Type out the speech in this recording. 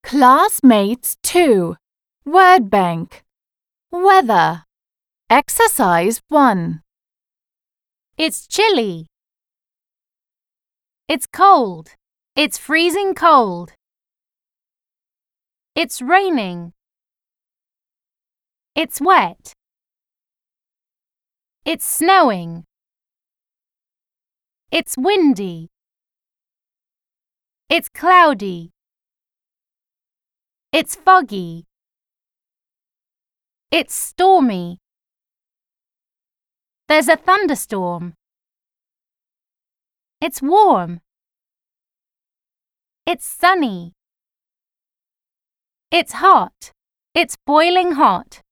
Classmates 2. Word Bank. Weather. Exercise 1. It's chilly. It's cold. It's freezing cold. It's raining. It's wet. It's snowing. It's windy. It's cloudy. It's foggy. It's stormy. There's a thunderstorm. It's warm. It's sunny. It's hot. It's boiling hot.